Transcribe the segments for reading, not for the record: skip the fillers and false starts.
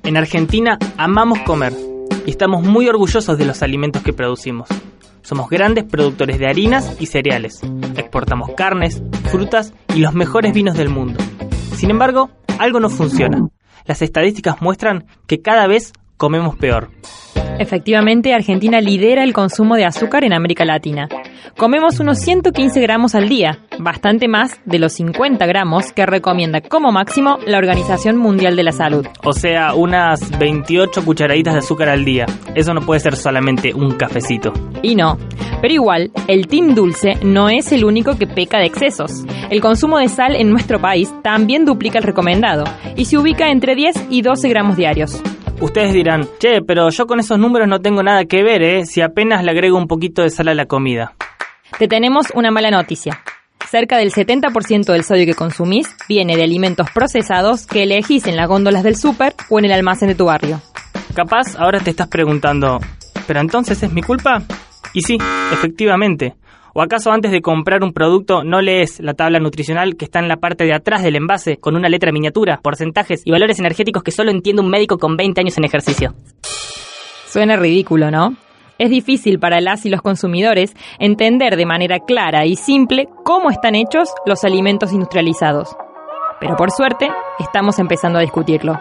En Argentina amamos comer y estamos muy orgullosos de los alimentos que producimos. Somos grandes productores de harinas y cereales. Exportamos carnes, frutas y los mejores vinos del mundo. Sin embargo, algo no funciona. Las estadísticas muestran que cada vez comemos peor. Efectivamente, Argentina lidera el consumo de azúcar en América Latina. Comemos unos 115 gramos al día, bastante más de los 50 gramos que recomienda como máximo la Organización Mundial de la Salud. O sea, unas 28 cucharaditas de azúcar al día. Eso no puede ser solamente un cafecito. Y no, pero igual, el Team Dulce no es el único que peca de excesos. El consumo de sal en nuestro país también duplica el recomendado y se ubica entre 10 y 12 gramos diarios. Ustedes dirán, che, pero yo con esos números no tengo nada que ver, si apenas le agrego un poquito de sal a la comida. Te tenemos una mala noticia. Cerca del 70% del sodio que consumís viene de alimentos procesados que elegís en las góndolas del súper o en el almacén de tu barrio. Capaz ahora te estás preguntando, ¿pero entonces es mi culpa? Y sí, efectivamente. ¿O acaso antes de comprar un producto no lees la tabla nutricional que está en la parte de atrás del envase con una letra miniatura, porcentajes y valores energéticos que solo entiende un médico con 20 años en ejercicio? Suena ridículo, ¿no? Es difícil para las y los consumidores entender de manera clara y simple cómo están hechos los alimentos industrializados. Pero por suerte, estamos empezando a discutirlo.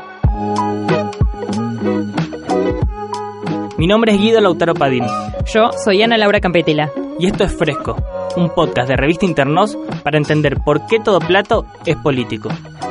Mi nombre es Guido Lautaro Padín. Yo soy Ana Laura Campetela. Y esto es Fresco, un podcast de Revista Internos para entender por qué todo plato es político.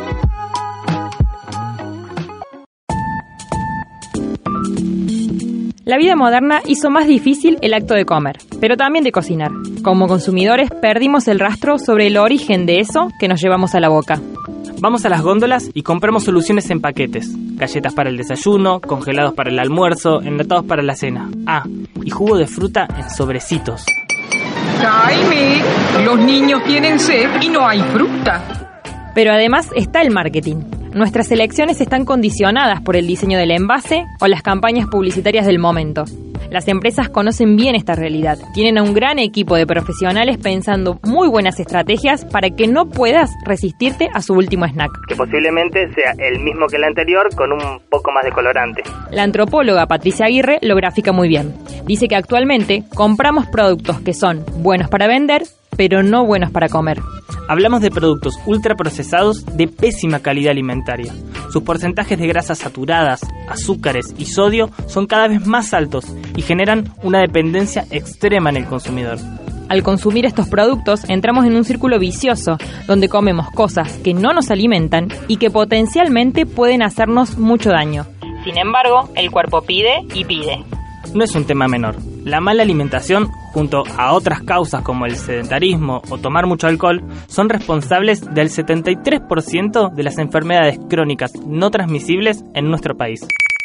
La vida moderna hizo más difícil el acto de comer, pero también de cocinar. Como consumidores perdimos el rastro sobre el origen de eso que nos llevamos a la boca. Vamos a las góndolas y compramos soluciones en paquetes. Galletas para el desayuno, congelados para el almuerzo, enlatados para la cena. Ah, y jugo de fruta en sobrecitos. Jaime, los niños tienen sed y no hay fruta. Pero además está el marketing. Nuestras elecciones están condicionadas por el diseño del envase o las campañas publicitarias del momento. Las empresas conocen bien esta realidad. Tienen a un gran equipo de profesionales pensando muy buenas estrategias para que no puedas resistirte a su último snack. Que posiblemente sea el mismo que el anterior con un poco más de colorante. La antropóloga Patricia Aguirre lo grafica muy bien. Dice que actualmente compramos productos que son buenos para vender, pero no buenos para comer. Hablamos de productos ultraprocesados de pésima calidad alimentaria. Sus porcentajes de grasas saturadas, azúcares y sodio son cada vez más altos y generan una dependencia extrema en el consumidor. Al consumir estos productos entramos en un círculo vicioso donde comemos cosas que no nos alimentan y que potencialmente pueden hacernos mucho daño. Sin embargo, el cuerpo pide y pide. No es un tema menor. La mala alimentación, junto a otras causas como el sedentarismo o tomar mucho alcohol, son responsables del 73% de las enfermedades crónicas no transmisibles en nuestro país.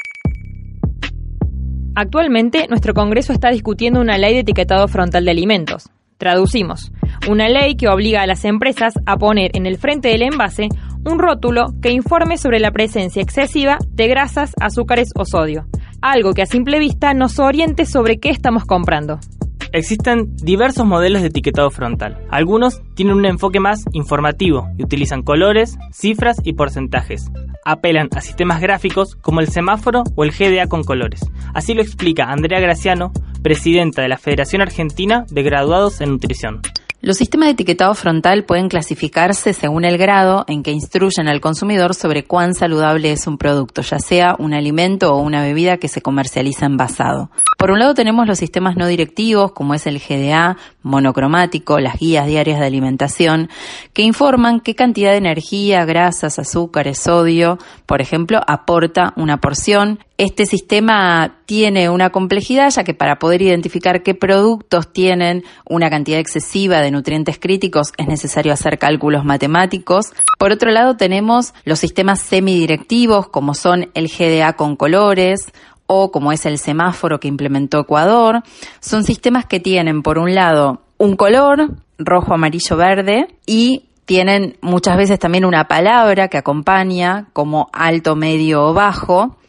Actualmente, nuestro Congreso está discutiendo una ley de etiquetado frontal de alimentos. Traducimos, una ley que obliga a las empresas a poner en el frente del envase un rótulo que informe sobre la presencia excesiva de grasas, azúcares o sodio. Algo que a simple vista nos oriente sobre qué estamos comprando. Existen diversos modelos de etiquetado frontal. Algunos tienen un enfoque más informativo y utilizan colores, cifras y porcentajes. Apelan a sistemas gráficos como el semáforo o el GDA con colores. Así lo explica Andrea Graciano, presidenta de la Federación Argentina de Graduados en Nutrición. Los sistemas de etiquetado frontal pueden clasificarse según el grado en que instruyen al consumidor sobre cuán saludable es un producto, ya sea un alimento o una bebida que se comercializa envasado. Por un lado tenemos los sistemas no directivos, como es el GDA, monocromático, las guías diarias de alimentación, que informan qué cantidad de energía, grasas, azúcares, sodio, por ejemplo, aporta una porción. Este sistema tiene una complejidad, ya que para poder identificar qué productos tienen una cantidad excesiva de nutrientes críticos es necesario hacer cálculos matemáticos. Por otro lado tenemos los sistemas semidirectivos, como son el GDA con colores, o como es el semáforo que implementó Ecuador. Son sistemas que tienen, por un lado, un color, rojo, amarillo, verde, y tienen muchas veces también una palabra que acompaña, como alto, medio o bajo, y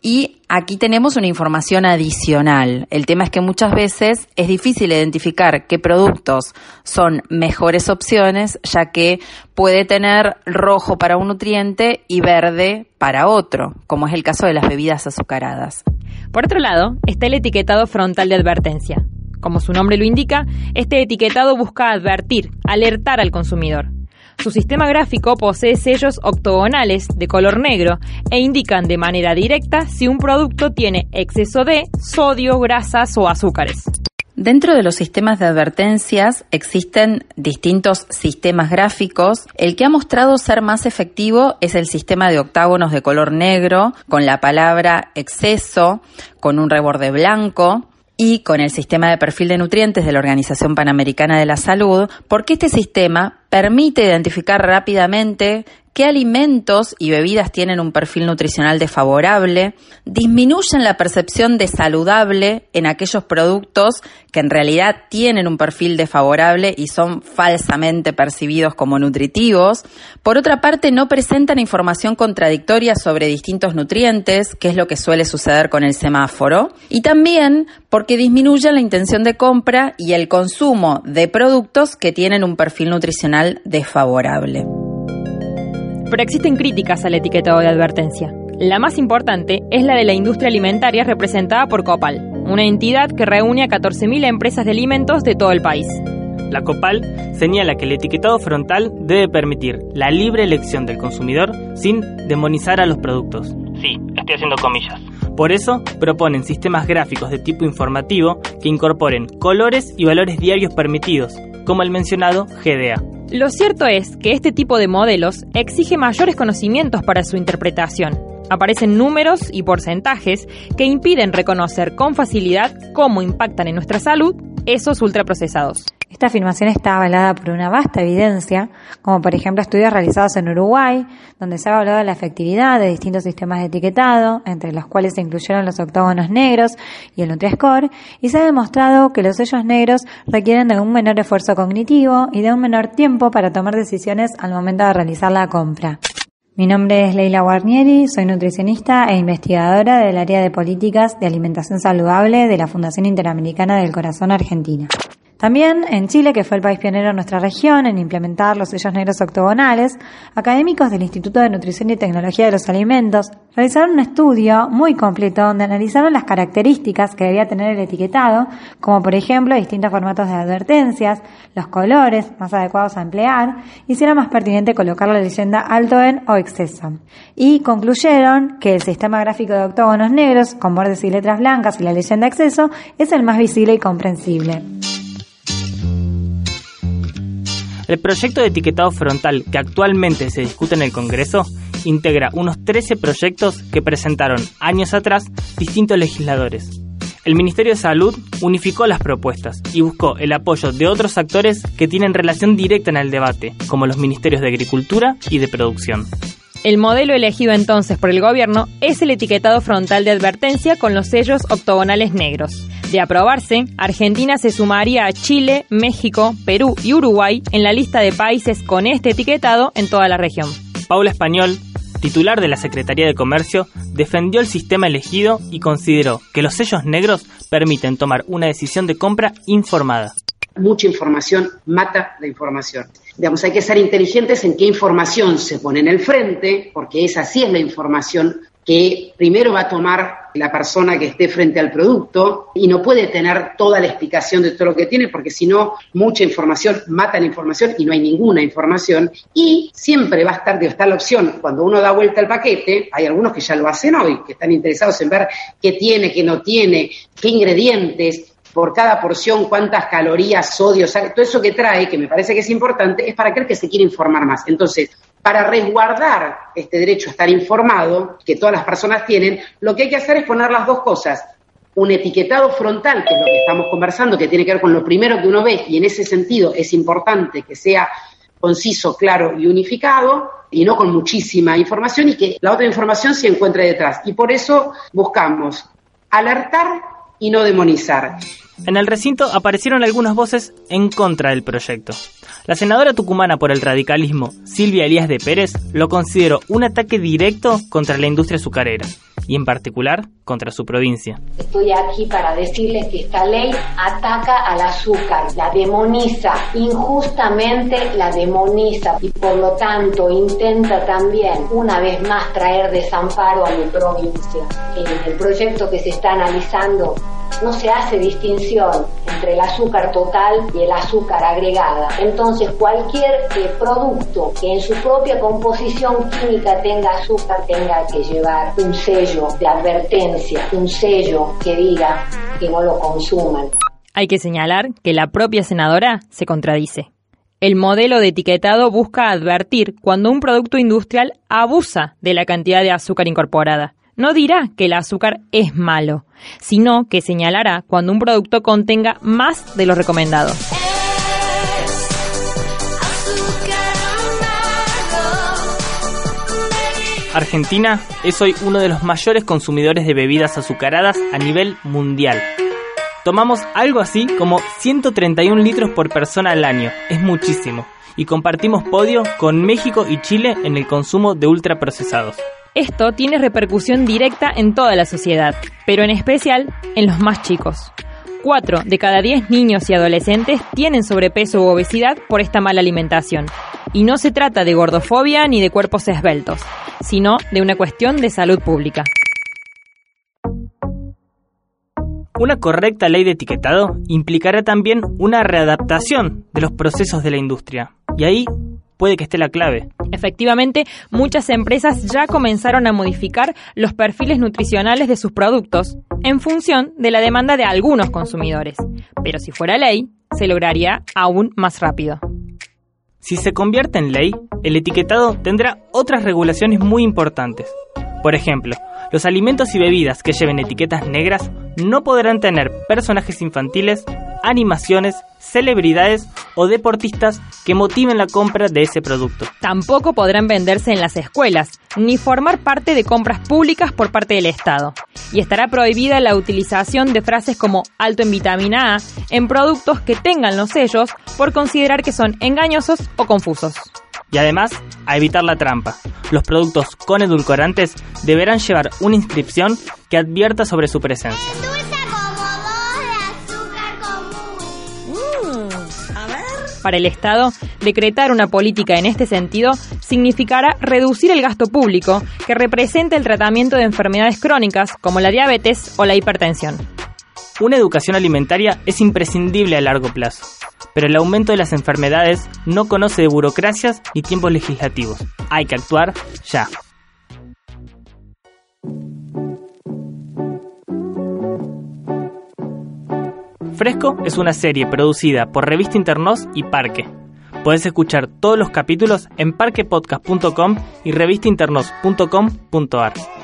Aquí tenemos una información adicional. El tema es que muchas veces es difícil identificar qué productos son mejores opciones, ya que puede tener rojo para un nutriente y verde para otro, como es el caso de las bebidas azucaradas. Por otro lado, está el etiquetado frontal de advertencia. Como su nombre lo indica, este etiquetado busca advertir, alertar al consumidor. Su sistema gráfico posee sellos octogonales de color negro e indican de manera directa si un producto tiene exceso de sodio, grasas o azúcares. Dentro de los sistemas de advertencias existen distintos sistemas gráficos. El que ha mostrado ser más efectivo es el sistema de octágonos de color negro, con la palabra exceso, con un reborde blanco, y con el sistema de perfil de nutrientes de la Organización Panamericana de la Salud, porque este sistema permite identificar rápidamente qué alimentos y bebidas tienen un perfil nutricional desfavorable, disminuyen la percepción de saludable en aquellos productos que en realidad tienen un perfil desfavorable y son falsamente percibidos como nutritivos. Por otra parte, no presentan información contradictoria sobre distintos nutrientes, que es lo que suele suceder con el semáforo, y también porque disminuyen la intención de compra y el consumo de productos que tienen un perfil nutricional desfavorable. Pero existen críticas al etiquetado de advertencia. La más importante es la de la industria alimentaria representada por Copal, una entidad que reúne a 14.000 empresas de alimentos de todo el país. La Copal señala que el etiquetado frontal debe permitir la libre elección del consumidor sin demonizar a los productos. Sí, estoy haciendo comillas. Por eso, proponen sistemas gráficos de tipo informativo que incorporen colores y valores diarios permitidos, como el mencionado GDA. Lo cierto es que este tipo de modelos exige mayores conocimientos para su interpretación. Aparecen números y porcentajes que impiden reconocer con facilidad cómo impactan en nuestra salud esos ultraprocesados. Esta afirmación está avalada por una vasta evidencia, como por ejemplo estudios realizados en Uruguay, donde se ha evaluado la efectividad de distintos sistemas de etiquetado, entre los cuales se incluyeron los octógonos negros y el Nutri-Score, y se ha demostrado que los sellos negros requieren de un menor esfuerzo cognitivo y de un menor tiempo para tomar decisiones al momento de realizar la compra. Mi nombre es Leila Guarnieri, soy nutricionista e investigadora del área de políticas de alimentación saludable de la Fundación Interamericana del Corazón Argentina. También en Chile, que fue el país pionero en nuestra región en implementar los sellos negros octogonales, académicos del Instituto de Nutrición y Tecnología de los Alimentos realizaron un estudio muy completo donde analizaron las características que debía tener el etiquetado, como por ejemplo distintos formatos de advertencias, los colores más adecuados a emplear y si era más pertinente colocar la leyenda alto en o exceso. Y concluyeron que el sistema gráfico de octógonos negros con bordes y letras blancas y la leyenda exceso es el más visible y comprensible. El proyecto de etiquetado frontal que actualmente se discute en el Congreso integra unos 13 proyectos que presentaron años atrás distintos legisladores. El Ministerio de Salud unificó las propuestas y buscó el apoyo de otros actores que tienen relación directa en el debate, como los Ministerios de Agricultura y de Producción. El modelo elegido entonces por el gobierno es el etiquetado frontal de advertencia con los sellos octogonales negros. De aprobarse, Argentina se sumaría a Chile, México, Perú y Uruguay en la lista de países con este etiquetado en toda la región. Paula Español, titular de la Secretaría de Comercio, defendió el sistema elegido y consideró que los sellos negros permiten tomar una decisión de compra informada. Mucha información mata la información. Digamos, hay que ser inteligentes en qué información se pone en el frente, porque esa sí es la información que primero va a tomar la persona que esté frente al producto y no puede tener toda la explicación de todo lo que tiene, porque si no, mucha información mata la información y no hay ninguna información. Y siempre va a estar la opción, cuando uno da vuelta al paquete, hay algunos que ya lo hacen hoy, que están interesados en ver qué tiene, qué no tiene, qué ingredientes, por cada porción, cuántas calorías, sodio, sal, todo eso que trae, que me parece que es importante, es para aquel que se quiere informar más. Entonces, para resguardar este derecho a estar informado, que todas las personas tienen, lo que hay que hacer es poner las dos cosas. Un etiquetado frontal, que es lo que estamos conversando, que tiene que ver con lo primero que uno ve, y en ese sentido es importante que sea conciso, claro y unificado, y no con muchísima información, y que la otra información se encuentre detrás. Y por eso buscamos alertar y no demonizar. En el recinto aparecieron algunas voces en contra del proyecto. La senadora tucumana por el radicalismo, Silvia Elías de Pérez, lo consideró un ataque directo contra la industria azucarera y en particular contra su provincia. Estoy aquí para decirles que esta ley ataca al azúcar, la demoniza, injustamente la demoniza y por lo tanto intenta también una vez más traer desamparo a mi provincia. En el proyecto que se está analizando no se hace distinción entre el azúcar total y el azúcar agregada. Entonces cualquier producto que en su propia composición química tenga azúcar tenga que llevar un sello de advertencia, un sello que diga que no lo consuman. Hay que señalar que la propia senadora se contradice. El modelo de etiquetado busca advertir cuando un producto industrial abusa de la cantidad de azúcar incorporada. No dirá que el azúcar es malo, sino que señalará cuando un producto contenga más de lo recomendado. Argentina es hoy uno de los mayores consumidores de bebidas azucaradas a nivel mundial. Tomamos algo así como 131 litros por persona al año, es muchísimo, y compartimos podio con México y Chile en el consumo de ultraprocesados. Esto tiene repercusión directa en toda la sociedad, pero en especial en los más chicos. 4 de cada 10 niños y adolescentes tienen sobrepeso u obesidad por esta mala alimentación. Y no se trata de gordofobia ni de cuerpos esbeltos, sino de una cuestión de salud pública. Una correcta ley de etiquetado implicará también una readaptación de los procesos de la industria. Y ahí puede que esté la clave. Efectivamente, muchas empresas ya comenzaron a modificar los perfiles nutricionales de sus productos en función de la demanda de algunos consumidores. Pero si fuera ley, se lograría aún más rápido. Si se convierte en ley, el etiquetado tendrá otras regulaciones muy importantes. Por ejemplo, los alimentos y bebidas que lleven etiquetas negras no podrán tener personajes infantiles, animaciones, celebridades o deportistas que motiven la compra de ese producto. Tampoco podrán venderse en las escuelas, ni formar parte de compras públicas por parte del Estado. Y estará prohibida la utilización de frases como alto en vitamina A en productos que tengan los sellos por considerar que son engañosos o confusos. Y además, a evitar la trampa. Los productos con edulcorantes deberán llevar una inscripción que advierta sobre su presencia. Para el Estado, decretar una política en este sentido significará reducir el gasto público que representa el tratamiento de enfermedades crónicas como la diabetes o la hipertensión. Una educación alimentaria es imprescindible a largo plazo, pero el aumento de las enfermedades no conoce de burocracias ni tiempos legislativos. Hay que actuar ya. Fresco es una serie producida por Revista Internos y Parque. Podés escuchar todos los capítulos en parquepodcast.com y revistainternos.com.ar.